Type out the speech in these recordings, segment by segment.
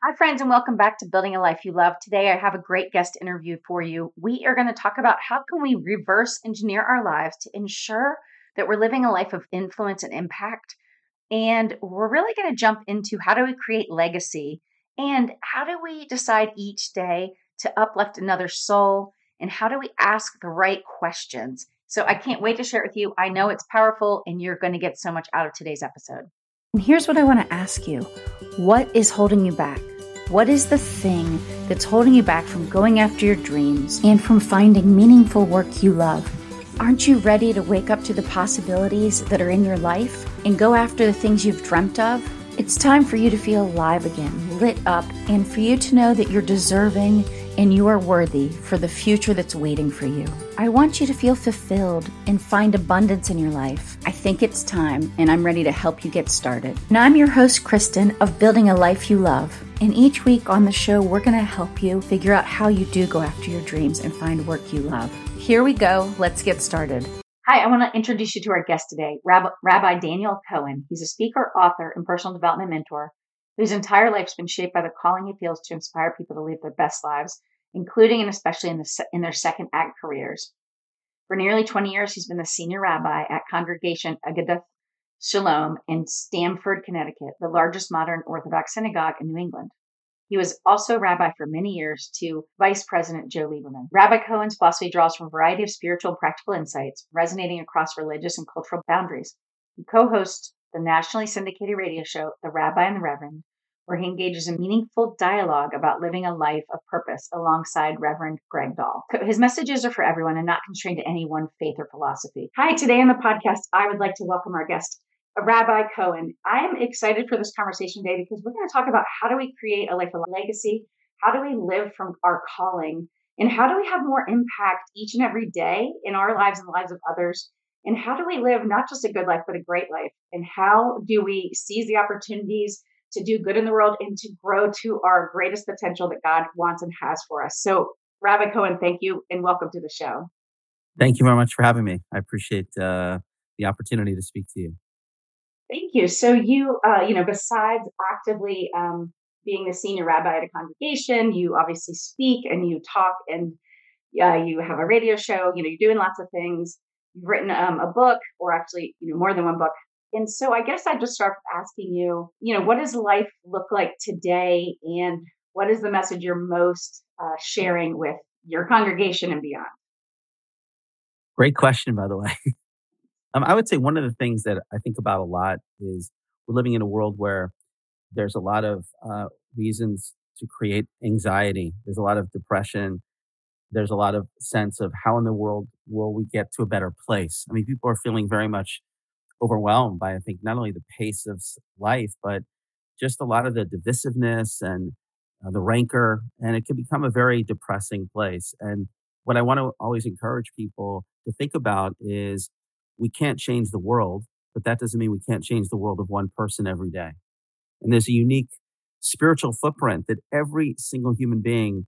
Hi, friends, and welcome back to Building a Life You Love. Today, I have a great guest interview for you. We are going to talk about how can we reverse engineer our lives to ensure that we're living a life of influence and impact. And we're really going to jump into how do we create legacy and how do we decide each day to uplift another soul and how do we ask the right questions. So I can't wait to share it with you. I know it's powerful and you're going to get so much out of today's episode. And here's what I want to ask you. What is holding you back? What is the thing that's holding you back from going after your dreams and from finding meaningful work you love? Aren't you ready to wake up to the possibilities that are in your life and go after the things you've dreamt of? It's time for you to feel alive again, lit up, and for you to know that you're deserving and you are worthy for the future that's waiting for you. I want you to feel fulfilled and find abundance in your life. I think it's time, and I'm ready to help you get started. And I'm your host, Kristen, of Building a Life You Love. And each week on the show, we're going to help you figure out how you do go after your dreams and find work you love. Here we go. Let's get started. Hi, I want to introduce you to our guest today, Rabbi Daniel Cohen. He's a speaker, author, and personal development mentor whose entire life's been shaped by the calling he feels to inspire people to live their best lives, including and especially in their second act careers. For nearly 20 years, he's been the senior rabbi at Congregation Agadah Shalom in Stamford, Connecticut, the largest modern Orthodox synagogue in New England. He was also rabbi for many years to Vice President Joe Lieberman. Rabbi Cohen's philosophy draws from a variety of spiritual and practical insights, resonating across religious and cultural boundaries. He co-hosts the nationally syndicated radio show, The Rabbi and the Reverend, where he engages in meaningful dialogue about living a life of purpose alongside Reverend Greg Dahl. His messages are for everyone and not constrained to any one faith or philosophy. Hi, today on the podcast, I would like to welcome our guest, Rabbi Cohen. I'm excited for this conversation today because we're going to talk about how do we create a life of legacy, how do we live from our calling, and how do we have more impact each and every day in our lives and the lives of others, and how do we live not just a good life, but a great life, and how do we seize the opportunities to do good in the world and to grow to our greatest potential that God wants and has for us. So, Rabbi Cohen, thank you and welcome to the show. Thank you very much for having me. I appreciate the opportunity to speak to you. Thank you. So you, besides actively being the senior rabbi at a congregation, you obviously speak and you talk and you have a radio show. You're doing lots of things. You've written a book, or actually, more than one book. And so I guess I'd just start with asking you, what does life look like today, and what is the message you're most sharing with your congregation and beyond? Great question, by the way. I would say one of the things that I think about a lot is we're living in a world where there's a lot of reasons to create anxiety. There's a lot of depression. There's a lot of sense of how in the world will we get to a better place. I mean, people are feeling very much overwhelmed by, I think, not only the pace of life, but just a lot of the divisiveness and the rancor, and it can become a very depressing place. And what I want to always encourage people to think about is we can't change the world, but that doesn't mean we can't change the world of one person every day. And there's a unique spiritual footprint that every single human being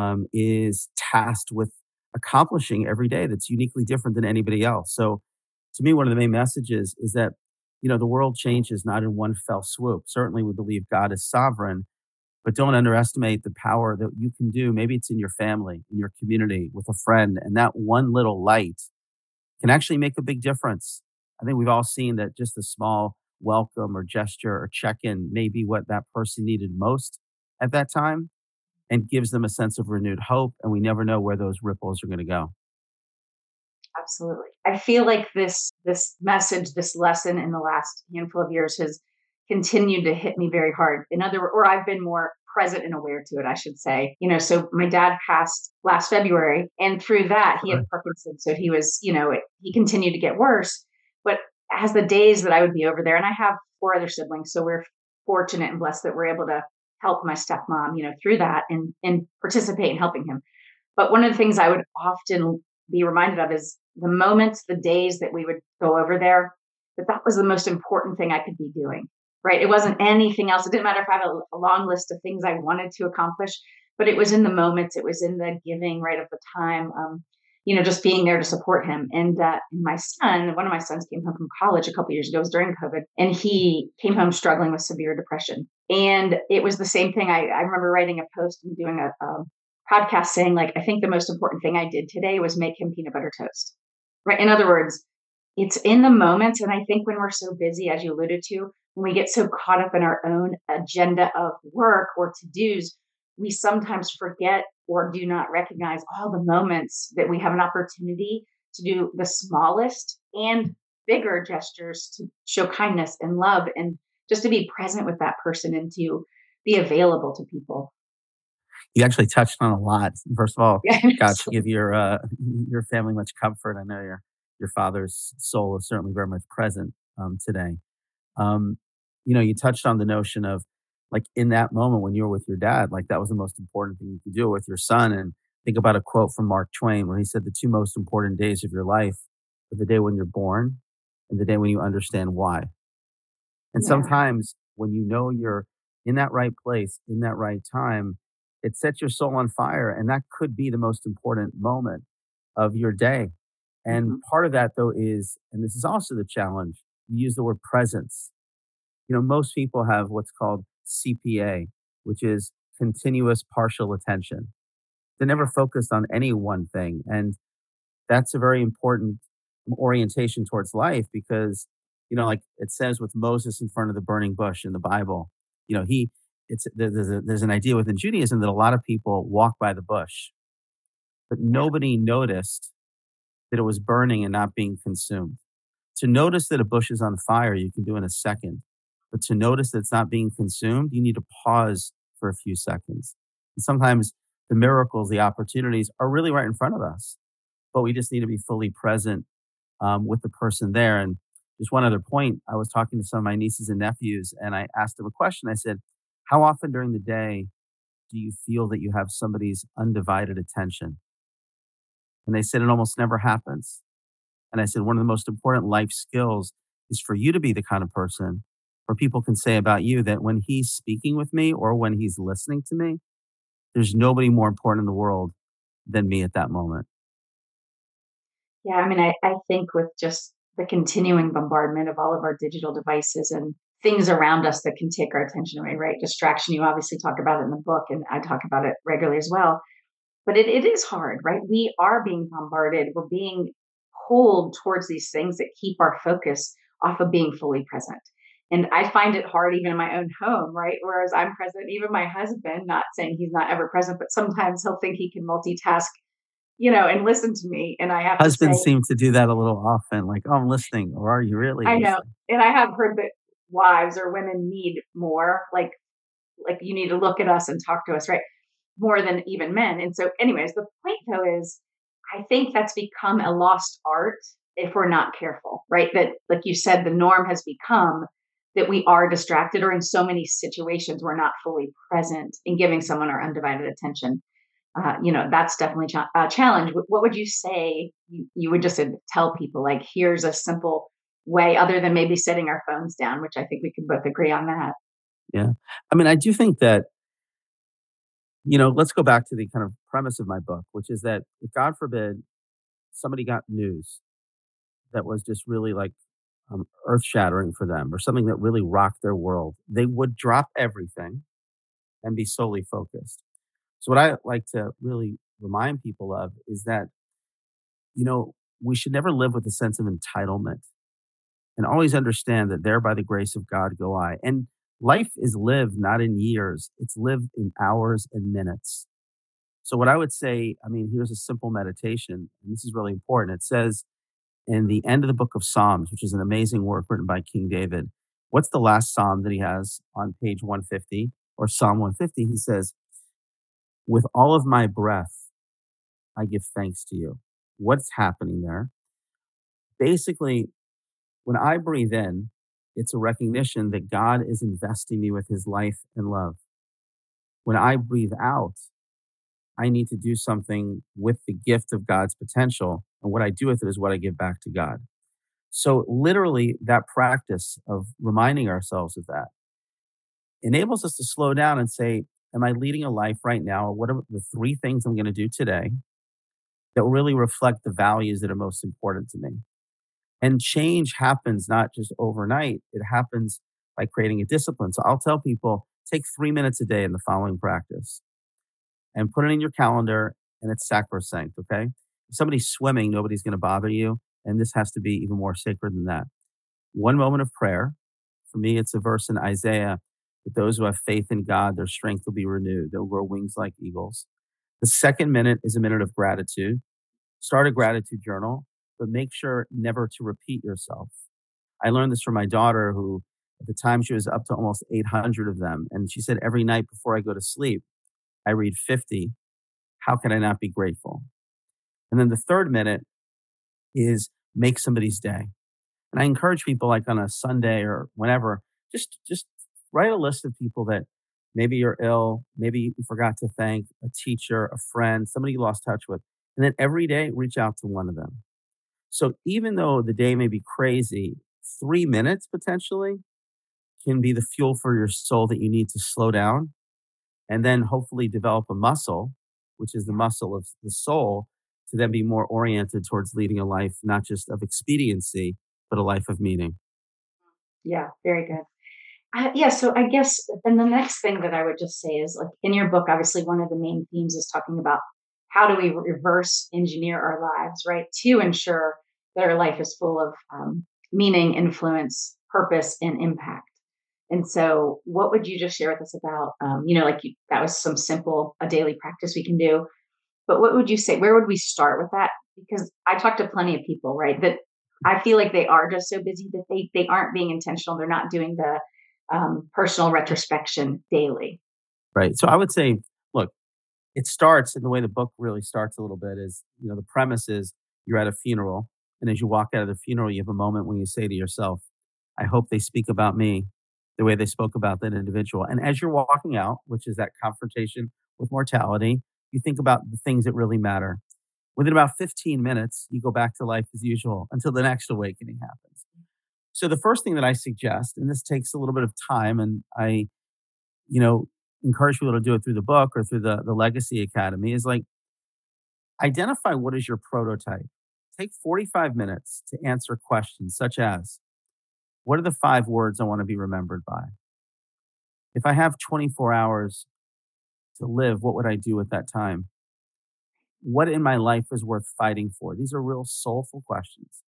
is tasked with accomplishing every day that's uniquely different than anybody else. So to me, one of the main messages is that, the world changes not in one fell swoop. Certainly we believe God is sovereign, but don't underestimate the power that you can do. Maybe it's in your family, in your community, with a friend, and that one little light can actually make a big difference. I think we've all seen that just a small welcome or gesture or check-in may be what that person needed most at that time and gives them a sense of renewed hope. And we never know where those ripples are going to go. Absolutely. I feel like this message, this lesson in the last handful of years has continued to hit me very hard. Or I've been more present and aware to it, I should say. So my dad passed last February, and through that he had Parkinson's. So he was, he continued to get worse. But as the days that I would be over there, and I have 4 other siblings, so we're fortunate and blessed that we're able to help my stepmom, through that and participate in helping him. But one of the things I would often be reminded of is the moments, the days that we would go over there, that was the most important thing I could be doing, right? It wasn't anything else. It didn't matter if I had a long list of things I wanted to accomplish, but it was in the moments, it was in the giving, right, of the time, just being there to support him. And one of my sons came home from college a couple years ago, it was during COVID, and he came home struggling with severe depression. And it was the same thing. I remember writing a post and doing a podcast saying, like, I think the most important thing I did today was make him peanut butter toast. Right. In other words, it's in the moments. And I think when we're so busy, as you alluded to, when we get so caught up in our own agenda of work or to dos, we sometimes forget or do not recognize all the moments that we have an opportunity to do the smallest and bigger gestures to show kindness and love and just to be present with that person and to be available to people. You actually touched on a lot. First of all, Yeah, God should give your family much comfort. I know your father's soul is certainly very much present today. Um, you touched on the notion of like in that moment when you were with your dad, like that was the most important thing you could do with your son. And think about a quote from Mark Twain where he said, "The two most important days of your life are the day when you're born and the day when you understand why." And yeah, sometimes when you know you're in that right place, in that right time, it sets your soul on fire. And that could be the most important moment of your day. And mhm, part of that, though, is, and this is also the challenge, you use the word presence. Most people have what's called CPA, which is continuous partial attention. They're never yeah, focused on any one thing. And that's a very important orientation towards life because, like it says with Moses in front of the burning bush in the Bible, he, there's an idea within Judaism that a lot of people walk by the bush, but yeah, nobody noticed that it was burning and not being consumed. To notice that a bush is on fire, you can do in a second. But to notice that it's not being consumed, you need to pause for a few seconds. And sometimes the miracles, the opportunities are really right in front of us, but we just need to be fully present with the person there. And just one other point, I was talking to some of my nieces and nephews, and I asked them a question. I said, "How often during the day do you feel that you have somebody's undivided attention?" And they said, "It almost never happens." And I said, "One of the most important life skills is for you to be the kind of person where people can say about you that when he's speaking with me or when he's listening to me, there's nobody more important in the world than me at that moment." yeah. I mean, I think with just the continuing bombardment of all of our digital devices and things around us that can take our attention away, right? Distraction, you obviously talk about it in the book, and I talk about it regularly as well. But it is hard, right? We are being bombarded. We're being pulled towards these things that keep our focus off of being fully present. And I find it hard even in my own home, right? Whereas I'm present, even my husband, not saying he's not ever present, but sometimes he'll think he can multitask, and listen to me. And I have to Husbands say, seem to do that a little often, like, "Oh, I'm listening," or "Are you really I know. listening?" And I have heard that wives or women need more, like you need to look at us and talk to us, right? More than even men. And so, anyways, the point though is I think that's become a lost art if we're not careful, right? That, like you said, the norm has become that we are distracted, or in so many situations, we're not fully present in giving someone our undivided attention. That's definitely a challenge. What would you say you would just tell people? Like, here's a simple way, other than maybe setting our phones down, which I think we can both agree on that. Yeah. I mean, I do think that, let's go back to the kind of premise of my book, which is that if God forbid somebody got news that was just really like earth shattering for them or something that really rocked their world, they would drop everything and be solely focused. So, what I like to really remind people of is that, we should never live with a sense of entitlement and always understand that there by the grace of God go I. And life is lived not in years, it's lived in hours and minutes. So, what I would say, I mean, here's a simple meditation, and this is really important. It says in the end of the book of Psalms, which is an amazing work written by King David, what's the last psalm that he has on page 150 or Psalm 150? He says, "With all of my breath, I give thanks to you." What's happening there? Basically, when I breathe in, it's a recognition that God is investing me with his life and love. When I breathe out, I need to do something with the gift of God's potential. And what I do with it is what I give back to God. So, literally, that practice of reminding ourselves of that enables us to slow down and say, "Am I leading a life right now? Or what are the three things I'm going to do today that will really reflect the values that are most important to me?" And change happens not just overnight, it happens by creating a discipline. So I'll tell people Take 3 minutes a day in the following practice and put it in your calendar, and it's sacrosanct, okay? If somebody's swimming, nobody's going to bother you. And this has to be even more sacred than that. 1 moment of prayer. For me, it's a verse in Isaiah that those who have faith in God, their strength will be renewed. They'll grow wings like eagles. The second minute is a minute of gratitude. Start a gratitude journal, but make sure never to repeat yourself. I learned this from my daughter, who at the time she was up to almost 800 of them. And she said, every night before I go to sleep, I read 50. How can I not be grateful? And then the third minute is make somebody's day. And I encourage people, like on a Sunday or whenever, just write a list of people that maybe you're ill, maybe you forgot to thank, a teacher, a friend, somebody you lost touch with. And then every day reach out to one of them. So even though the day may be crazy, 3 minutes potentially can be the fuel for your soul that you need to slow down and then hopefully develop a muscle, which is the muscle of the soul, to then be more oriented towards leading a life not just of expediency, but a life of meaning. Yeah, very good. Yeah, so I guess, and the next thing that I would just say is, like, in your book, obviously one of the main themes is talking about how do we reverse engineer our lives, right, to ensure that our life is full of meaning, influence, purpose, and impact. And so, what would you just share with us about, like that was some simple, a daily practice we can do. But what would you say? Where would we start with that? Because I talk to plenty of people, right, that I feel like they are just so busy that they aren't being intentional. They're not doing the personal retrospection daily. Right. So I would say, look, it starts, and the way the book really starts a little bit is, the premise is you're at a funeral. And as you walk out of the funeral, you have a moment when you say to yourself, I hope they speak about me the way they spoke about that individual. And as you're walking out, which is that confrontation with mortality, you think about the things that really matter. Within about 15 minutes, you go back to life as usual until the next awakening happens. So the first thing that I suggest, and this takes a little bit of time, and I, you know, encourage people to do it through the book or through the Legacy Academy, is like identify what is your prototype. Take 45 minutes to answer questions such as, what are the 5 words I want to be remembered by? If I have 24 hours to live, what would I do with that time? What in my life is worth fighting for? These are real soulful questions.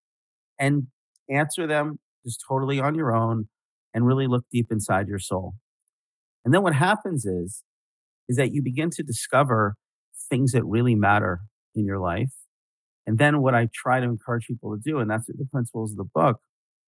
And answer them just totally on your own and really look deep inside your soul. And then what happens is that you begin to discover things that really matter in your life. And then what I try to encourage people to do, and that's the principles of the book,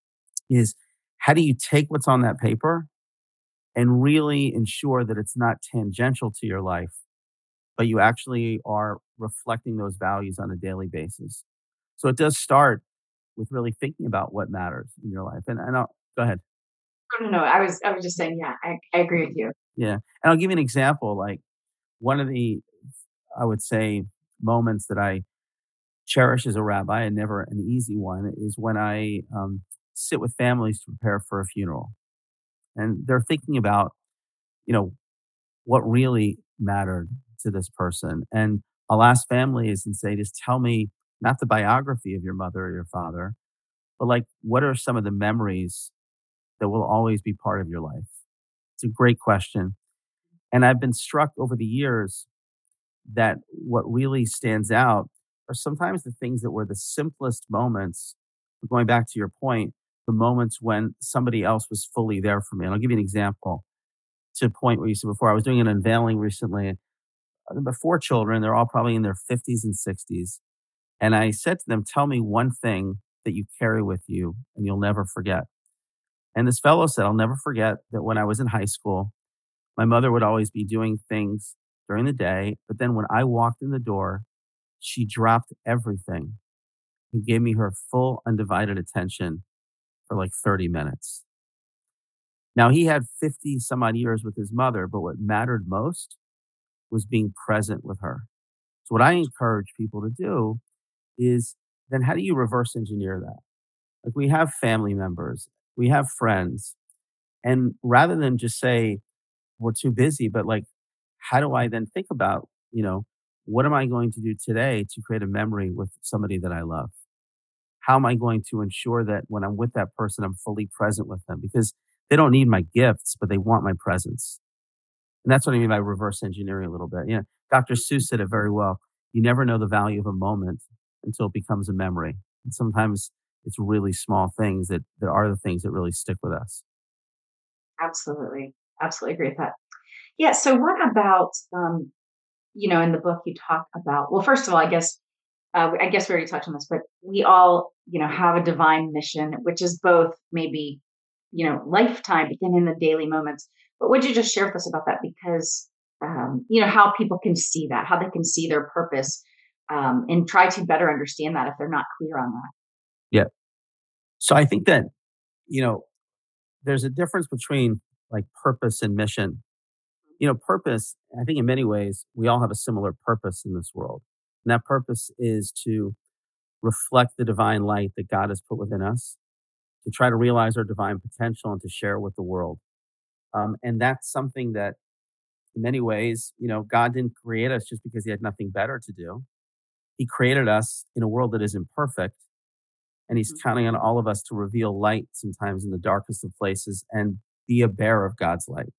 is how do you take what's on that paper and really ensure that it's not tangential to your life, but you actually are reflecting those values on a daily basis. So it does start with really thinking about what matters in your life. And I'll go ahead. No, no, no. I was just saying, yeah, I agree with you. Yeah. And I'll give you an example. Like one of the, I would say, moments that I cherish as a rabbi, and never an easy one, is when I sit with families to prepare for a funeral. And they're thinking about, you know, what really mattered to this person. And I'll ask families and say, just tell me not the biography of your mother or your father, but like, what are some of the memories that will always be part of your life? It's a great question. And I've been struck over the years that what really stands out are sometimes the things that were the simplest moments. Going back to your point, the moments when somebody else was fully there for me. And I'll give you an example to a point where you said before. I was doing an unveiling recently. About 4 children, they're all probably in their 50s and 60s. And I said to them, tell me one thing that you carry with you and you'll never forget. And this fellow said, I'll never forget that when I was in high school, my mother would always be doing things during the day. But then when I walked in the door, she dropped everything and gave me her full undivided attention for like 30 minutes. Now, he had 50 some odd years with his mother, but what mattered most was being present with her. So, what I encourage people to do is then how do you reverse engineer that? Like, we have family members, we have friends, and rather than just say, we're too busy, but like, how do I then think about, what am I going to do today to create a memory with somebody that I love? How am I going to ensure that when I'm with that person, I'm fully present with them? Because They don't need my gifts, but they want my presence. And that's what I mean by reverse engineering a little bit. Dr. Seuss said it very well. You never know the value of a moment until it becomes a memory. And sometimes it's really small things that are the things that really stick with us. Absolutely. Absolutely agree with that. Yeah. So what about, in the book you talk about, well, first of all, I guess we already touched on this, but we all, have a divine mission, which is both maybe, lifetime, but then in the daily moments. But would you just share with us about that? Because, how people can see that, how they can see their purpose, and try to better understand that if they're not clear on that. Yeah. So I think that, you know, there's a difference between like purpose and mission. Purpose, I think in many ways, we all have a similar purpose in this world. And that purpose is to reflect the divine light that God has put within us, to try to realize our divine potential and to share it with the world. And that's something that, in many ways, God didn't create us just because he had nothing better to do. He created us in a world that is imperfect, and he's Mhm. counting on all of us to reveal light sometimes in the darkest of places and be a bearer of God's light.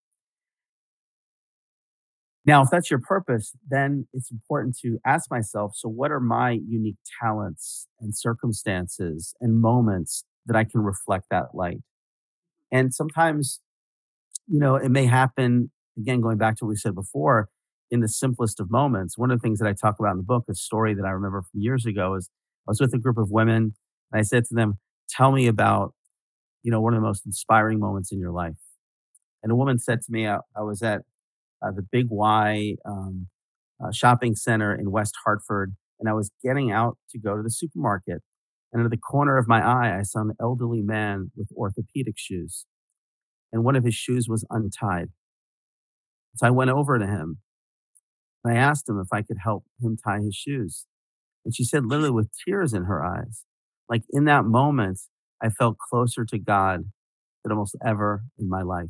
Now, if that's your purpose, then it's important to ask myself, so what are my unique talents and circumstances and moments that I can reflect that light? And sometimes, it may happen, again, going back to what we said before, in the simplest of moments. One of the things that I talk about in the book, a story that I remember from years ago, is I was with a group of women and I said to them, tell me about, one of the most inspiring moments in your life. And a woman said to me, I was at the Big Y shopping center in West Hartford, and I was getting out to go to the supermarket. And out of the corner of my eye, I saw an elderly man with orthopedic shoes, and one of his shoes was untied. So I went over to him and I asked him if I could help him tie his shoes. And she said, literally with tears in her eyes, like in that moment, I felt closer to God than almost ever in my life.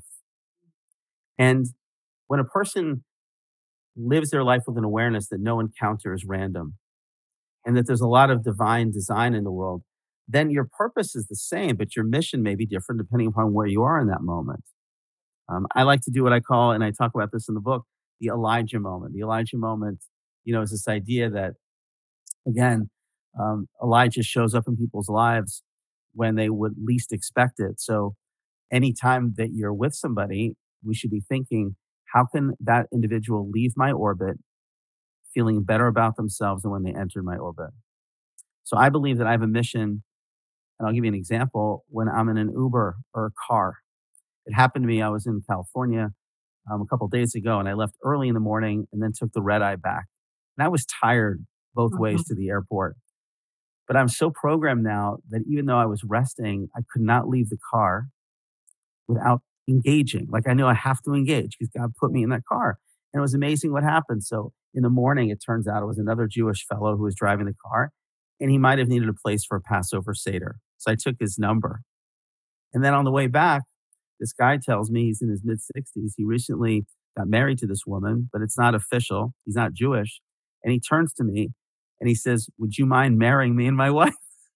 And when a person lives their life with an awareness that no encounter is random and that there's a lot of divine design in the world, then your purpose is the same, but your mission may be different depending upon where you are in that moment. I like to do what I call, and I talk about this in the book, the Elijah moment. The Elijah moment, is this idea that, again, Elijah shows up in people's lives when they would least expect it. So anytime that you're with somebody, we should be thinking, how can that individual leave my orbit feeling better about themselves than when they entered my orbit? So I believe that I have a mission, and I'll give you an example. When I'm in an Uber or a car, it happened to me. I was in California a couple days ago, and I left early in the morning and then took the red eye back. And I was tired both ways to Mhm. the airport. But I'm so programmed now that even though I was resting, I could not leave the car without engaging. Like I knew I have to engage because God put me in that car. And it was amazing what happened. So in the morning, it turns out it was another Jewish fellow who was driving the car, and he might have needed a place for a Passover Seder. So I took his number. And then on the way back, this guy tells me he's in his mid 60s. He recently got married to this woman, but it's not official. He's not Jewish. And he turns to me and he says, would you mind marrying me and my wife?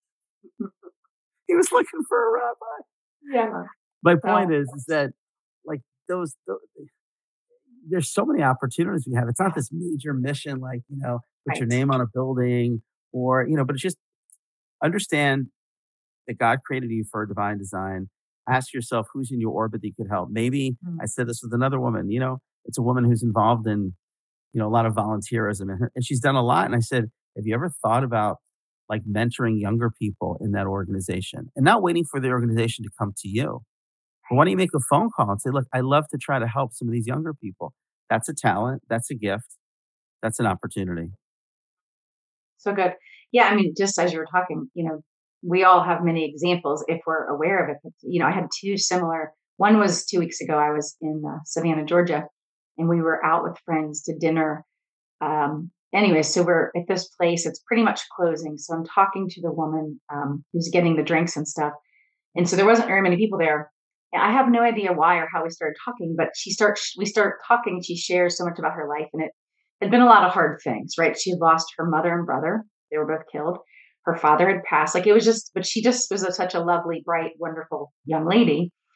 He was looking for a rabbi. Yeah. My Well, point is that like those there's so many opportunities we have. It's not this major mission, like, put your right. name on a building or, but it's just understand that God created you for a divine design. Ask yourself who's in your orbit that you could help. Maybe I Mm. said this with another woman, it's a woman who's involved in, a lot of volunteerism and she's done a lot. And I said, have you ever thought about like mentoring younger people in that organization and not waiting for the organization to come to you? But why don't you make a phone call and say, look, I love to try to help some of these younger people. That's a talent. That's a gift. That's an opportunity. So good. Yeah, I mean, just as you were talking, we all have many examples if we're aware of it. But, I had two similar. One was 2 weeks ago. I was in Savannah, Georgia, and we were out with friends to dinner. Anyway, so we're at this place. It's pretty much closing. So I'm talking to the woman who's getting the drinks and stuff. And so there wasn't very many people there. And I have no idea why or how we started talking, but we start talking. She shares so much about her life, and it had been a lot of hard things, right? She had lost her mother and brother. They were both killed. Her father had passed. Like it was just, but she just was such a lovely, bright, wonderful young lady.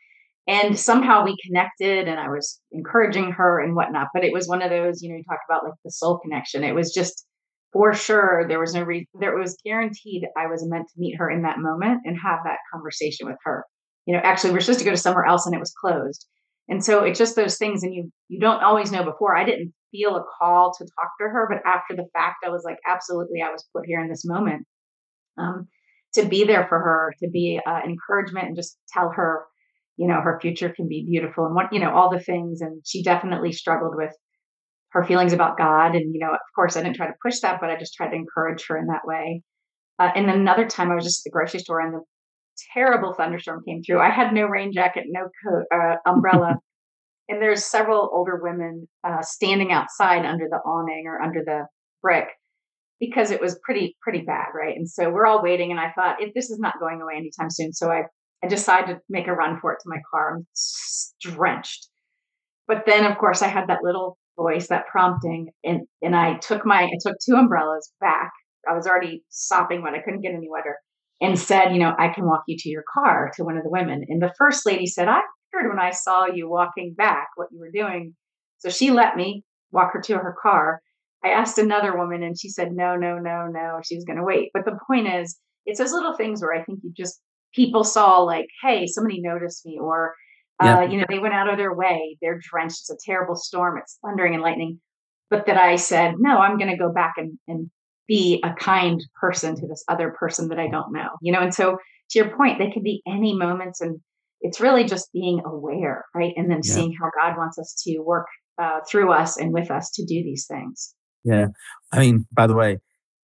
And somehow we connected and I was encouraging her and whatnot. But it was one of those, you talk about like the soul connection. It was just for sure there was no reason there was guaranteed I was meant to meet her in that moment and have that conversation with her. Actually we're supposed to go to somewhere else and it was closed. And so it's just those things and you don't always know before. I didn't feel a call to talk to her, but after the fact I was like, absolutely, I was put here in this moment. Um, to be there for her, to be encouragement and just tell her, her future can be beautiful and all the things. And she definitely struggled with her feelings about God. And, of course, I didn't try to push that, but I just tried to encourage her in that way. And then another time I was just at the grocery store and the terrible thunderstorm came through. I had no rain jacket, no coat, umbrella. And there's several older women standing outside under the awning or under the brick because it was pretty bad, right? And so we're all waiting, and I thought, if this is not going away anytime soon, so I decided to make a run for it to my car. I'm drenched, but then of course I had that little voice, that prompting, and I took two umbrellas back. I was already sopping wet; I couldn't get any wetter, and said, I can walk you to your car, to one of the women. And the first lady said, I heard when I saw you walking back what you were doing, so she let me walk her to her car. I asked another woman and she said, no, no, no, no. She was going to wait. But the point is, it's those little things where I think people saw like, hey, somebody noticed me or, Yeah. they went out of their way. They're drenched. It's a terrible storm. It's thundering and lightning. But that I said, no, I'm going to go back and be a kind person to this other person that I don't know, And so to your point, they could be any moments. And it's really just being aware, right? And then Yeah. seeing how God wants us to work through us and with us to do these things. Yeah. I mean, by the way,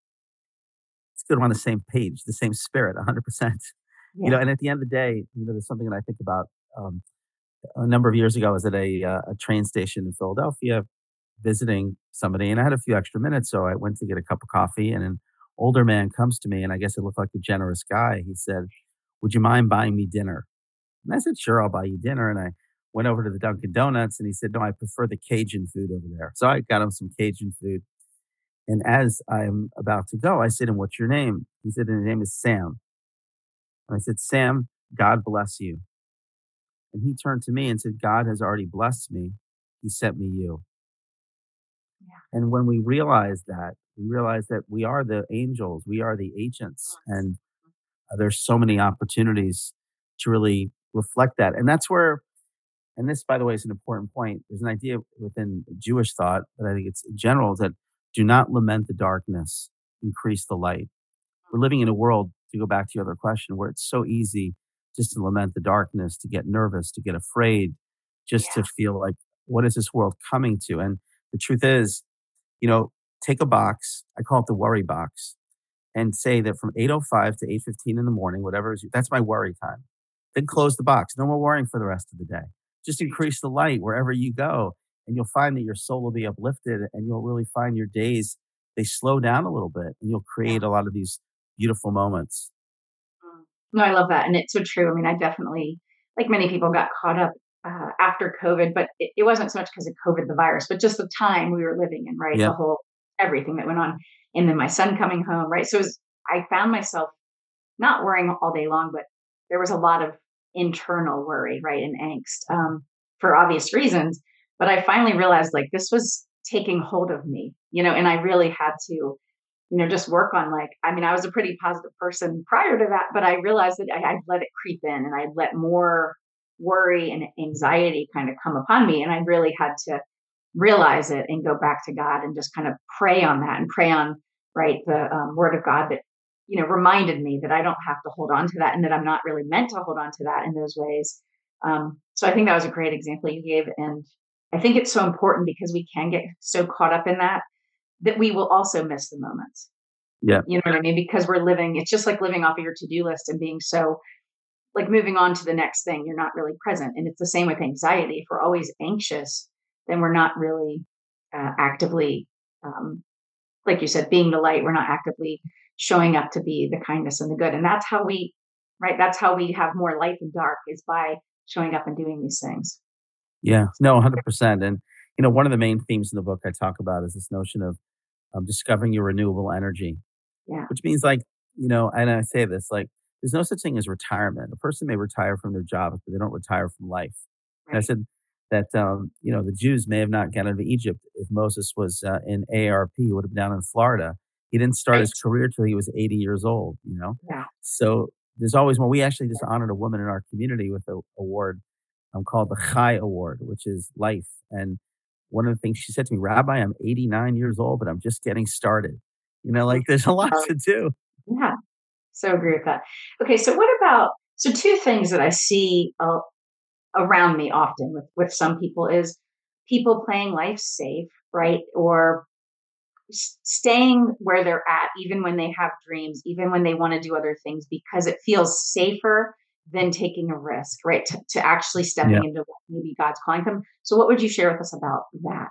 it's good we're on the same page, the same spirit, 100%. Yeah. And at the end of the day, there's something that I think about. Um, a number of years ago, I was at a train station in Philadelphia visiting somebody, and I had a few extra minutes, so I went to get a cup of coffee, and an older man comes to me, and I guess it looked like a generous guy. He said, "Would you mind buying me dinner?" And I said, "Sure, I'll buy you dinner." And I went over to the Dunkin' Donuts, and he said, "No, I prefer the Cajun food over there." So I got him some Cajun food. And as I'm about to go, I said, "And what's your name?" He said, "And his name is Sam." And I said, "Sam, God bless you." And he turned to me and said, "God has already blessed me. He sent me you." Yeah. And when we realize that we are the angels, we are the agents, and there's so many opportunities to really reflect that. And that's where, and this, by the way, is an important point. There's an idea within Jewish thought, but I think it's in general, is that do not lament the darkness, increase the light. We're living in a world, to go back to your other question, where it's so easy just to lament the darkness, to get nervous, to get afraid, just to Yeah. feel like, what is this world coming to? And the truth is, you know, take a box, I call it the worry box, and say that from 8:05 to 8:15 in the morning, whatever is, that's my worry time. Then close the box. No more worrying for the rest of the day. Just increase the light wherever you go, and you'll find that your soul will be uplifted, and you'll really find your days, they slow down a little bit, and you'll Yeah. create a lot of these beautiful moments. No, I love that. And it's so true. I mean, I definitely, like many people, got caught up after COVID, but it wasn't so much because of COVID, the virus, but just the time we were living in, right? The Yep. whole everything that went on. And then my son coming home, right? So I found myself not worrying all day long, but there was a lot of internal worry, right? And angst for obvious reasons. But I finally realized like this was taking hold of me, and I really had to just work on like, I mean, I was a pretty positive person prior to that, but I realized that I'd let it creep in and I'd let more worry and anxiety kind of come upon me. And I really had to realize it and go back to God and just kind of pray on that and pray on, right, the word of God that, reminded me that I don't have to hold on to that and that I'm not really meant to hold on to that in those ways. So I think that was a great example you gave. And I think it's so important because we can get so caught up in that we will also miss the moments. Yeah. You know what I mean? Because we're living, it's just like living off of your to-do list and being so like moving on to the next thing. You're not really present. And it's the same with anxiety. If we're always anxious, then we're not really actively, like you said, being the light. We're not actively showing up to be the kindness and the good. And that's how right? That's how we have more light than dark is by showing up and doing these things. Yeah. No, 100%. And, one of the main themes in the book I talk about is this notion of discovering your renewable energy, Yeah. which means like, and I say this, like, there's no such thing as retirement. A person may retire from their job, but they don't retire from life. And I Right. said that, the Jews may have not gotten out of Egypt if Moses was in AARP, he would have been down in Florida. He didn't start his Right. career till he was 80 years old. Yeah. So there's always more. We actually just honored a woman in our community with a award called the Chai Award, which is life. And one of the things she said to me, Rabbi, I'm 89 years old, but I'm just getting started. Like there's a lot Oh, to do. yeah. So agree with that. Okay. So what about, so two things that I see around me often with some people is people playing life safe, right? Or staying where they're at, even when they have dreams, even when they want to do other things, because it feels safer than taking a risk, right? To actually Yeah. stepping into what maybe God's calling them. So, what would you share with us about that?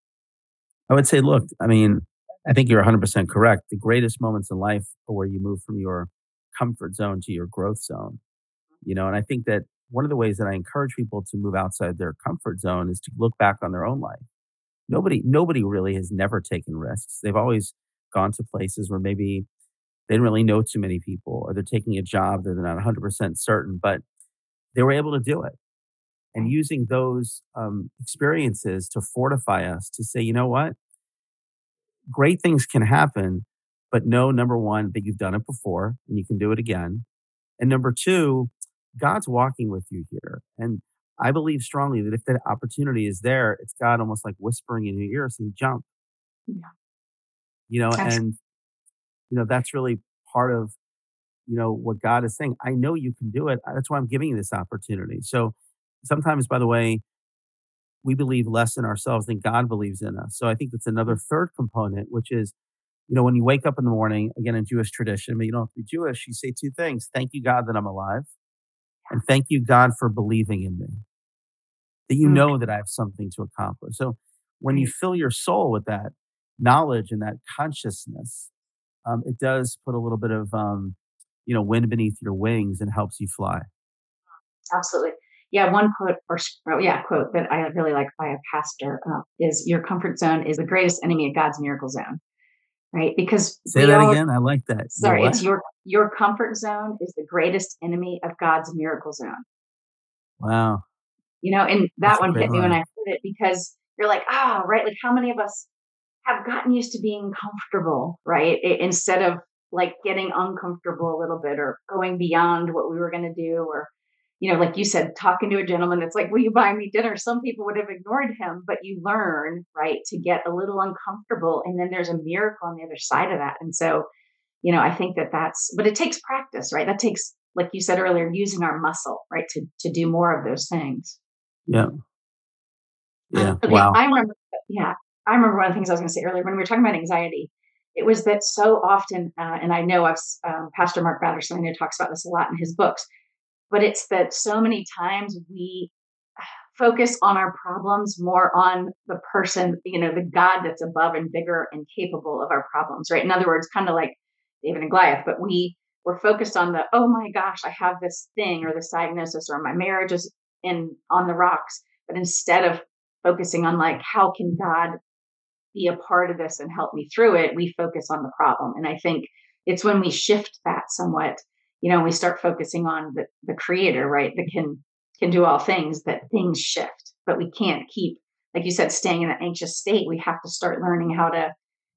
I would say, look, I mean, I think you're 100% correct. The greatest moments in life are where you move from your comfort zone to your growth zone. And I think that one of the ways that I encourage people to move outside their comfort zone is to look back on their own life. Nobody really has never taken risks. They've always gone to places where maybe they didn't really know too many people, or they're taking a job that they're not 100% certain, but they were able to do it. And using those experiences to fortify us to say, you know what, great things can happen, but know, number one, that you've done it before and you can do it again. And number two, God's walking with you here. And I believe strongly that if that opportunity is there, it's God almost like whispering in your ear saying, jump, Yeah, you know, absolutely. and, that's really part of, what God is saying. I know you can do it. That's why I'm giving you this opportunity. So sometimes, by the way, we believe less in ourselves than God believes in us. So I think that's another third component, which is, when you wake up in the morning, again, in Jewish tradition, but you don't have to be Jewish, you say two things. Thank you, God, that I'm alive. And thank you, God, for believing in me, that you Mm, know that I have something to accomplish. So when you right. fill your soul with that knowledge and that consciousness, it does put a little bit of, wind beneath your wings and helps you fly. Absolutely. Yeah, one quote quote that I really like by a pastor is your comfort zone is the greatest enemy of God's miracle zone, right? Because Say we that all, again. I like that. Your sorry, what? it's your comfort zone is the greatest enemy of God's miracle zone. Wow. And That's that a one great hit me when I line. heard it because you're like, right, like how many of us have gotten used to being comfortable, right? Instead of like getting uncomfortable a little bit or going beyond what we were going to do or like you said, talking to a gentleman that's like, will you buy me dinner? Some people would have ignored him, but you learn, right, to get a little uncomfortable. And then there's a miracle on the other side of that. And so, I think but it takes practice, right? That takes, like you said earlier, using our muscle, right, to do more of those things. Yeah. Yeah. Okay, Wow. yeah, I remember one of the things I was going to say earlier when we were talking about anxiety. It was that so often, and I know Pastor Mark Batterson, I know talks about this a lot in his books, but it's that so many times we focus on our problems more on the person, the God that's above and bigger and capable of our problems, right? In other words, kind of like David and Goliath, but we're focused on the, oh my gosh, I have this thing or this diagnosis or my marriage is on the rocks. But instead of focusing on like, how can God be a part of this and help me through it, we focus on the problem. And I think it's when we shift that somewhat, we start focusing on the creator, right? That can do all things, that things shift. But we can't keep, like you said, staying in an anxious state. We have to start learning how to,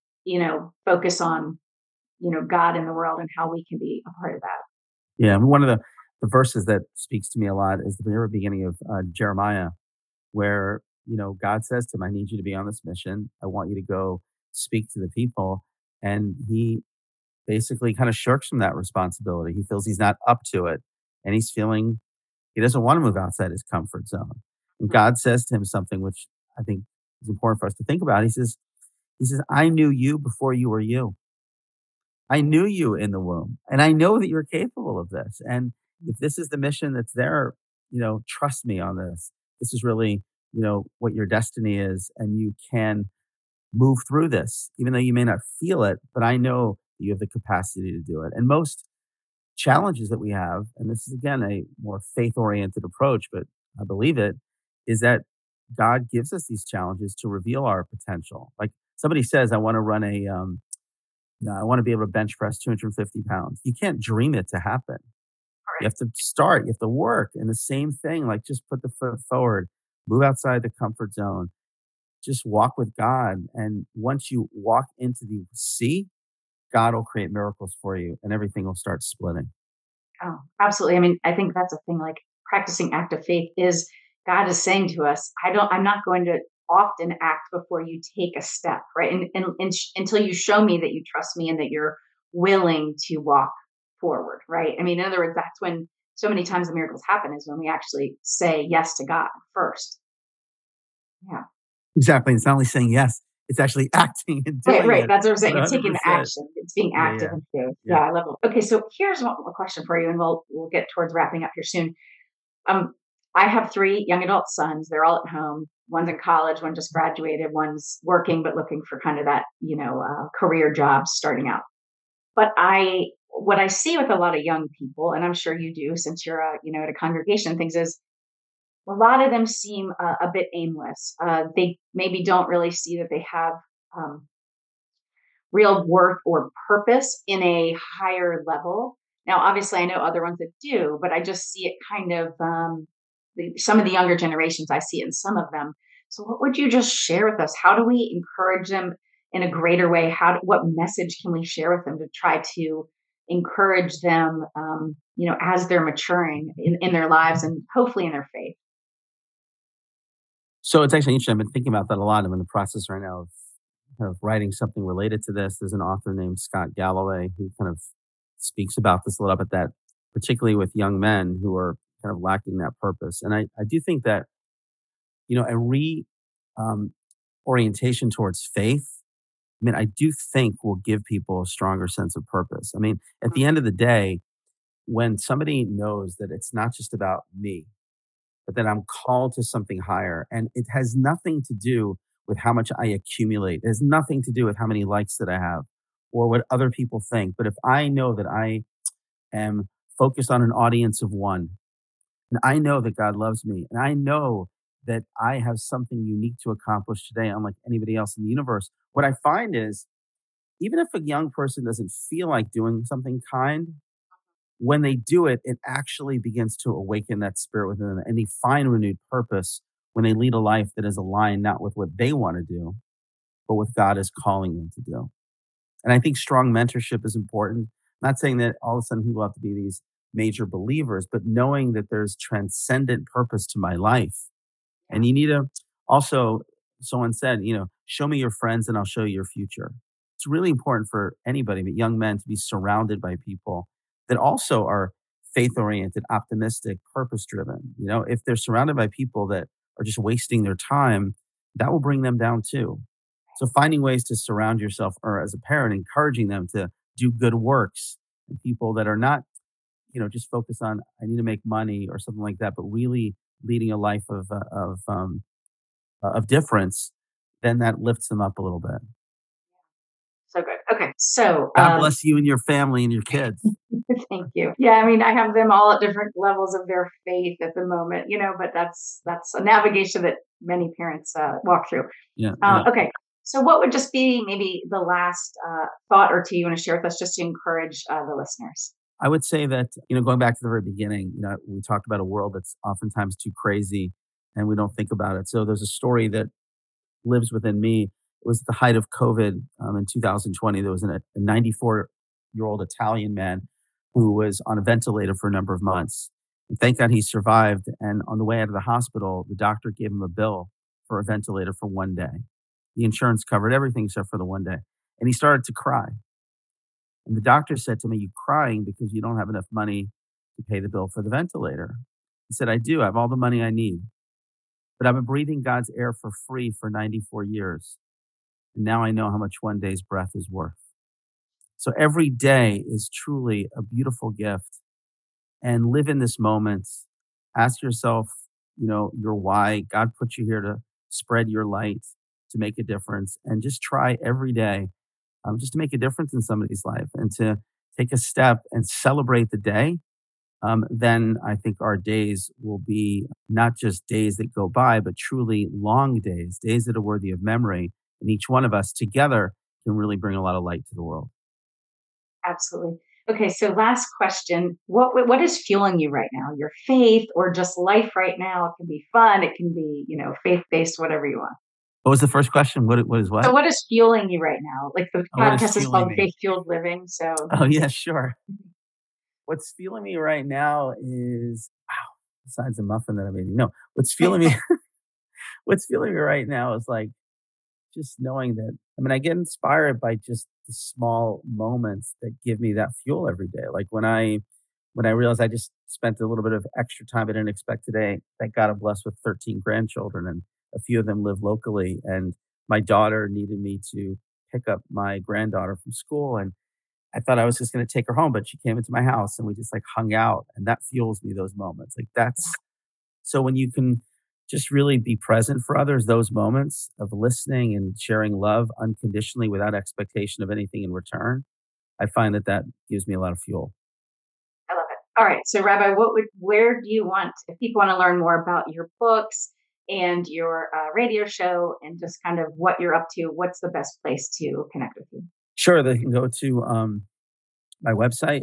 focus on, God in the world and how we can be a part of that. Yeah. One of the verses that speaks to me a lot is the very beginning of Jeremiah, where, God says to him, I need you to be on this mission. I want you to go speak to the people. And he basically kind of shirks from that responsibility. He feels he's not up to it. And he doesn't want to move outside his comfort zone. And God says to him something which I think is important for us to think about. He says, I knew you before you were you. I knew you in the womb, and I know that you're capable of this. And if this is the mission that's there, trust me on this. This is really, what your destiny is, and you can move through this, even though you may not feel it. But I know that you have the capacity to do it. And most challenges that we have, and this is again a more faith oriented approach, but I believe it, is that God gives us these challenges to reveal our potential. Like somebody says, I want to run I want to be able to bench press 250 pounds. You can't dream it to happen. You have to start, you have to work. And the same thing, like just put the foot forward, move outside the comfort zone, just walk with God. And once you walk into the sea, God will create miracles for you and everything will start splitting. Oh, absolutely. I mean, I think that's a thing, like practicing active faith is God is saying to us, I'm not going to often act before you take a step, right? Until you show me that you trust me and that you're willing to walk forward, right? I mean, in other words, that's when so many times the miracles happen is when we actually say yes to God first. Yeah. Exactly. It's not only saying yes, it's actually acting and Right, doing right. it That's what I'm saying. It's taking the 100%. action. It's being Yeah, active yeah, and faith. Yeah, yeah. I love it. Okay, so here's a question for you, and we'll get towards wrapping up here soon. Um, I have 3 young adult sons. They're all at home. One's in college, one just graduated, one's working but looking for kind of that, career job starting out. But what I see with a lot of young people, and I'm sure you do since you're at a congregation, things is a lot of them seem a bit aimless. They maybe don't really see that they have um, real worth or purpose in a higher level. Now, obviously, I know other ones that do, but I just see it kind of some of the younger generations. I see it in some of them. So, what would you just share with us? How do we encourage them in a greater way? What message can we share with them to try to encourage them, as they're maturing in their lives and hopefully in their faith? So it's actually interesting. I've been thinking about that a lot. I'm in the process right now of kind of writing something related to this. There's an author named Scott Galloway who kind of speaks about this a little bit, that particularly with young men who are kind of lacking that purpose. And I do think that, a um, orientation towards faith, I mean, I do think will give people a stronger sense of purpose. I mean, at the end of the day, when somebody knows that it's not just about me, but that I'm called to something higher. And it has nothing to do with how much I accumulate. It has nothing to do with how many likes that I have or what other people think. But if I know that I am focused on an audience of one, and I know that God loves me, and I know that I have something unique to accomplish today, unlike anybody else in the universe, what I find is even if a young person doesn't feel like doing something kind, when they do it, it actually begins to awaken that spirit within them and they find renewed purpose when they lead a life that is aligned not with what they want to do, but what God is calling them to do. And I think strong mentorship is important. I'm not saying that all of a sudden people have to be these major believers, but knowing that there's transcendent purpose to my life. And you need to also, someone said, show me your friends and I'll show you your future. It's really important for anybody, but young men, to be surrounded by people that also are faith oriented, optimistic, purpose driven. If they're surrounded by people that are just wasting their time, that will bring them down too. So finding ways to surround yourself, or as a parent, encouraging them to do good works, and people that are not, just focused on I need to make money or something like that, but really leading a life of difference, then that lifts them up a little bit. So good. Okay, so God bless you and your family and your kids. thank you. Yeah, I mean, I have them all at different levels of their faith at the moment, but that's a navigation that many parents walk through. Yeah, yeah. Okay, so what would just be maybe the last thought or two you want to share with us, just to encourage the listeners? I would say that, going back to the very beginning, we talked about a world that's oftentimes too crazy and we don't think about it. So there's a story that lives within me. It was the height of COVID in 2020. There was a 94-year-old Italian man who was on a ventilator for a number of months. And thank God he survived. And on the way out of the hospital, the doctor gave him a bill for a ventilator for one day. The insurance covered everything except for the one day. And he started to cry. And the doctor said to me, "You crying because you don't have enough money to pay the bill for the ventilator?" He said, "I do. I have all the money I need. But I've been breathing God's air for free for 94 years. And now I know how much one day's breath is worth." So every day is truly a beautiful gift. And live in this moment. Ask yourself, your why. God put you here to spread your light, to make a difference. And just try every day just to make a difference in somebody's life and to take a step and celebrate the day. Then I think our days will be not just days that go by, but truly long days that are worthy of memory. And each one of us together can really bring a lot of light to the world. Absolutely. Okay, so last question. What is fueling you right now? Your faith or just life right now? It can be fun, it can be, faith-based, whatever you want. What was the first question? What is So what? what is fueling you right now? Like the Oh, what is podcast is fueling called me? Faith Fueled Living. So Oh, yeah, sure. What's fueling me right now is wow, besides the muffin that I made, what's fueling me what's fueling me right now is, like, just knowing that I get inspired by just the small moments that give me that fuel every day. Like, when I realized I just spent a little bit of extra time I didn't expect today. Thank God I'm blessed with 13 grandchildren, and a few of them live locally, and my daughter needed me to pick up my granddaughter from school, and I thought I was just gonna take her home, but she came into my house, and we just, like, hung out, and that fuels me, those moments. Like, that's so when you can just really be present for others, those moments of listening and sharing love unconditionally without expectation of anything in return, I find that that gives me a lot of fuel. I love it. All right. So Rabbi, where do you want, if people want to learn more about your books and your radio show and just kind of what you're up to, what's the best place to connect with you? Sure, they can go to, my website,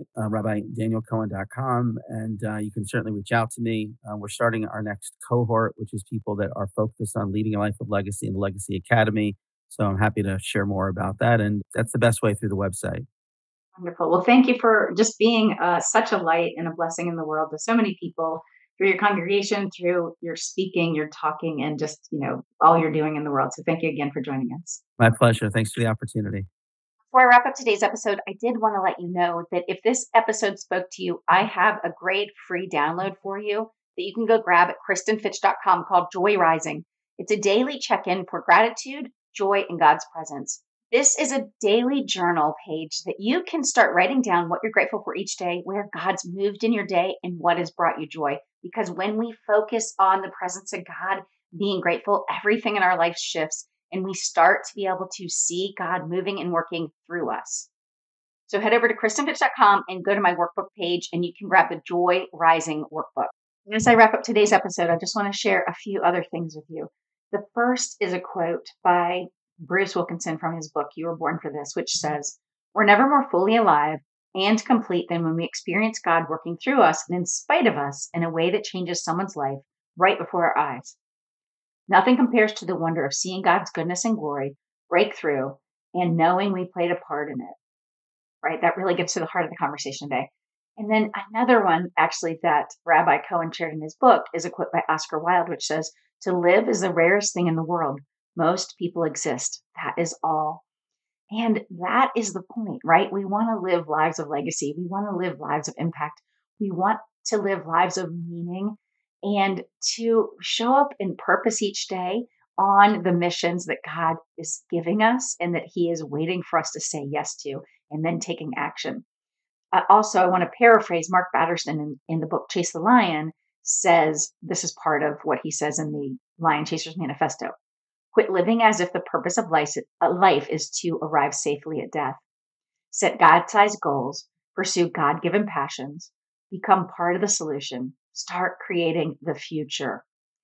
rabbidanielcohen.com, and you can certainly reach out to me. We're starting our next cohort, which is people that are focused on leading a life of legacy in the Legacy Academy. So I'm happy to share more about that, and that's the best way through the website. Wonderful. Well, thank you for just being such a light and a blessing in the world to so many people through your congregation, through your speaking, your talking, and just, all you're doing in the world. So thank you again for joining us. My pleasure. Thanks for the opportunity. Before I wrap up today's episode, I did want to let you know that if this episode spoke to you, I have a great free download for you that you can go grab at kristenfitch.com called Joy Rising. It's a daily check-in for gratitude, joy, and God's presence. This is a daily journal page that you can start writing down what you're grateful for each day, where God's moved in your day, and what has brought you joy. Because when we focus on the presence of God, being grateful, everything in our life shifts and we start to be able to see God moving and working through us. So head over to kristenfitch.com and go to my workbook page and you can grab the Joy Rising workbook. And as I wrap up today's episode, I just want to share a few other things with you. The first is a quote by Bruce Wilkinson from his book, You Were Born for This, which says, "We're never more fully alive and complete than when we experience God working through us and in spite of us in a way that changes someone's life right before our eyes. Nothing compares to the wonder of seeing God's goodness and glory break through and knowing we played a part in it," right? That really gets to the heart of the conversation today. And then another one, actually, that Rabbi Cohen shared in his book is a quote by Oscar Wilde, which says, "To live is the rarest thing in the world. Most people exist. That is all." And that is the point, right? We want to live lives of legacy. We want to live lives of impact. We want to live lives of meaning and to show up in purpose each day on the missions that God is giving us and that He is waiting for us to say yes to and then taking action. Also, I want to paraphrase Mark Batterson in the book Chase the Lion says this is part of what he says in the Lion Chasers Manifesto. "Quit living as if the purpose of life is to arrive safely at death. Set God-sized goals, pursue God-given passions, become part of the solution, start creating the future."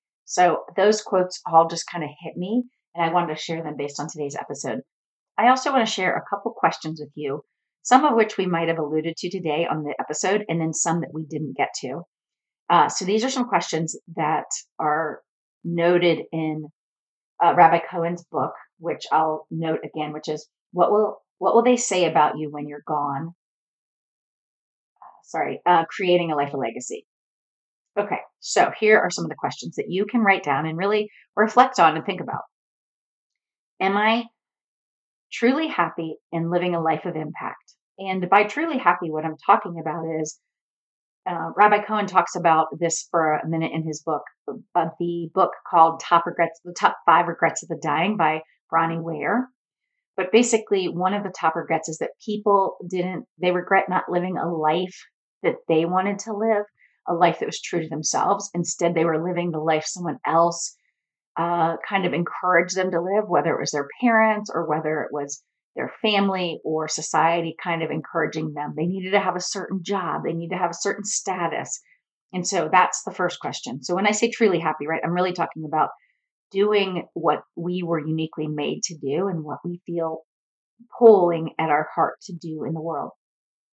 So those quotes all just kind of hit me, and I wanted to share them based on today's episode. I also want to share a couple questions with you, some of which we might have alluded to today on the episode, and then some that we didn't get to. So these are some questions that are noted in Rabbi Cohen's book, which I'll note again, which is what will they say about you when you're gone? Creating a life of legacy. Okay, so here are some of the questions that you can write down and really reflect on and think about. Am I truly happy in living a life of impact? And by truly happy, what I'm talking about is Rabbi Cohen talks about this for a minute in his book, the book called The Top 5 Regrets of the Dying by Bronnie Ware. But basically, one of the top regrets is that they regret not living a life that they wanted to live, a life that was true to themselves. Instead, they were living the life someone else kind of encouraged them to live, whether it was their parents or whether it was their family or society kind of encouraging them. They needed to have a certain job, they need to have a certain status. And so that's the first question. So when I say truly happy, right, I'm really talking about doing what we were uniquely made to do and what we feel pulling at our heart to do in the world.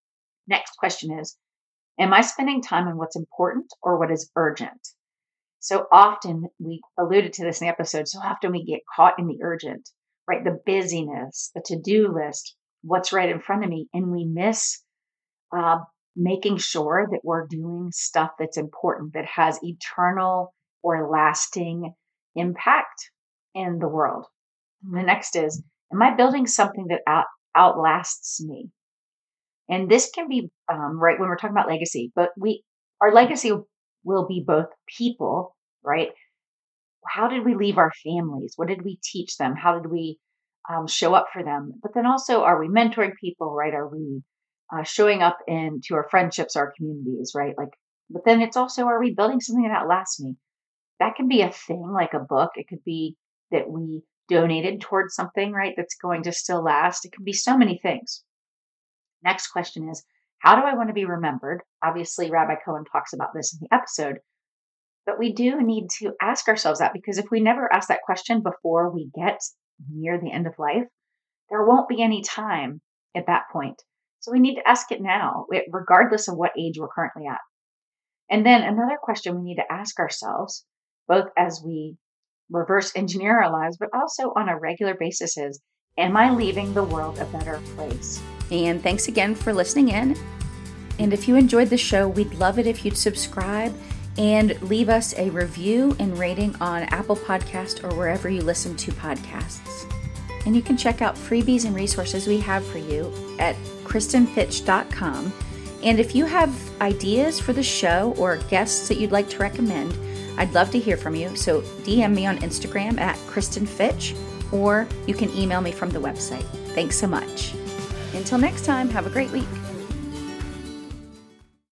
Next question is, am I spending time on what's important or what is urgent? So often, we alluded to this in the episode, so often we get caught in the urgent, right? The busyness, the to-do list, what's right in front of me, and we miss uh, making sure that we're doing stuff that's important, that has eternal or lasting impact in the world. And the next is, am I building something that outlasts me? And this can be right when we're talking about legacy, but our legacy will be both people, right? How did we leave our families? What did we teach them? How did we show up for them? But then also, are we mentoring people, right? Are we showing up into our friendships, our communities, right? Like, but then it's also, are we building something that outlasts me? That can be a thing, like a book. It could be that we donated towards something, right? That's going to still last. It can be so many things. Next question is, how do I want to be remembered? Obviously, Rabbi Cohen talks about this in the episode, but we do need to ask ourselves that, because if we never ask that question before we get near the end of life, there won't be any time at that point. So we need to ask it now, regardless of what age we're currently at. And then another question we need to ask ourselves, both as we reverse engineer our lives, but also on a regular basis, is, am I leaving the world a better place? And thanks again for listening in. And if you enjoyed the show, we'd love it if you'd subscribe and leave us a review and rating on Apple Podcast or wherever you listen to podcasts. And you can check out freebies and resources we have for you at KristenFitch.com. And if you have ideas for the show or guests that you'd like to recommend, I'd love to hear from you. So DM me on Instagram at KristenFitch, or you can email me from the website. Thanks so much. Until next time, have a great week.